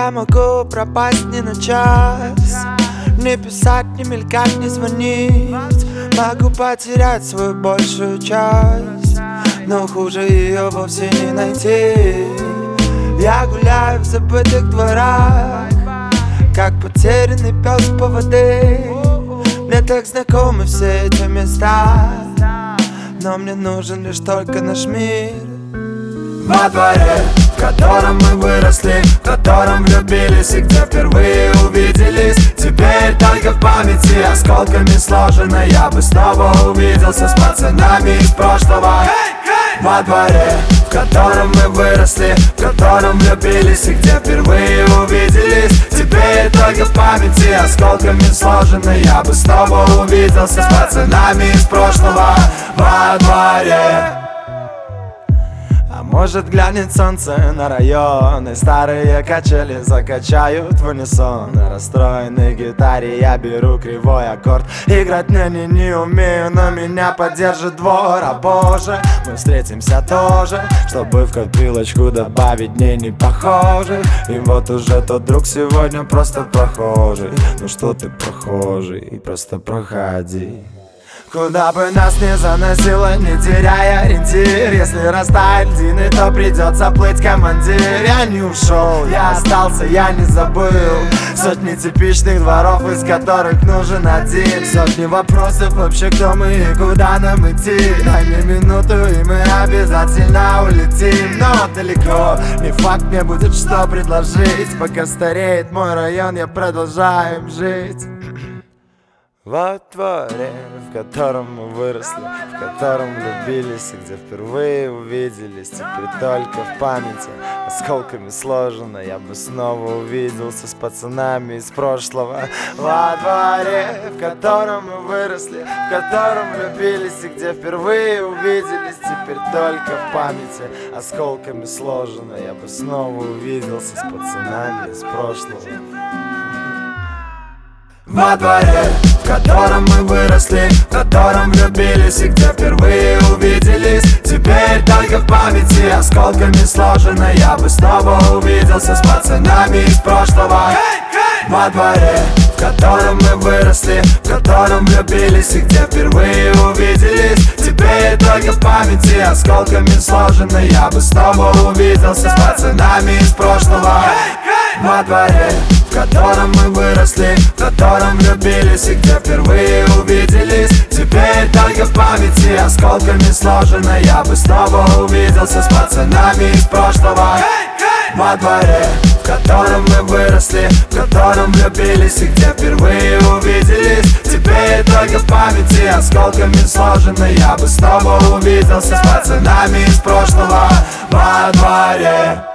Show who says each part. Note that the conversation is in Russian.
Speaker 1: Я могу пропасть ни на час, не писать, не мелькать, не звонить. Могу потерять свою большую часть, но хуже ее вовсе не найти. Я гуляю в забытых дворах, как потерянный пес по воде. Мне так знакомы все эти места, но мне нужен лишь только наш мир.
Speaker 2: Во дворе, в котором мы выросли, в котором влюбились и где впервые увиделись. Теперь только в памяти осколками сложено. Я бы снова увиделся с пацанами из прошлого. Во дворе, в котором мы выросли, в котором влюбились и где впервые увиделись. Теперь только в памяти осколками сложено. Я бы снова увиделся с пацанами из прошлого. Во дворе.
Speaker 1: А может глянет солнце на район, и старые качели закачают в унисон. На расстроенной гитаре я беру кривой аккорд. Играть на ней не умею, но меня поддержит двор. А боже, мы встретимся тоже, чтобы в копилочку добавить дней не похожих. И вот уже тот друг сегодня просто прохожий. Ну что ты прохожий, просто проходи. Куда бы нас ни заносило, не теряя ориентир. Если растают льдины, то придется плыть, командир. Я не ушел, я остался, я не забыл. Сотни типичных дворов, из которых нужен один. Сотни вопросов вообще, кто мы и куда нам идти. Дай мне минуту, и мы обязательно улетим. Но далеко, не факт, мне будет что предложить. Пока стареет мой район, я продолжаю им жить. Во дворе, в котором мы выросли, в котором влюбились и где впервые увиделись. Теперь только в памяти осколками сложено. Я бы снова увиделся с пацанами из прошлого. Во дворе, в котором мы выросли, в котором влюбились и где впервые увиделись. Теперь только в памяти осколками сложено. Я бы снова увиделся с пацанами из прошлого.
Speaker 2: Во дворе, в котором мы выросли, в котором влюбились и где впервые увиделись. Теперь только в памяти осколками сложено. Я бы снова увиделся с пацанами из прошлого. Во дворе, в котором мы выросли, в котором влюбились и где впервые увиделись. Теперь только в памяти осколками сложено. Я бы снова увиделся с пацанами из прошлого. Во дворе, в котором мы выросли, в котором влюбились и где впервые увиделись. Теперь только в памяти осколками сложено. Я бы снова увиделся с пацанами из прошлого. Во дворе, в котором мы выросли, в котором влюбились и где впервые увиделись. Теперь только в памяти осколками сложено. Я бы снова увиделся с пацанами из прошлого. Во дворе.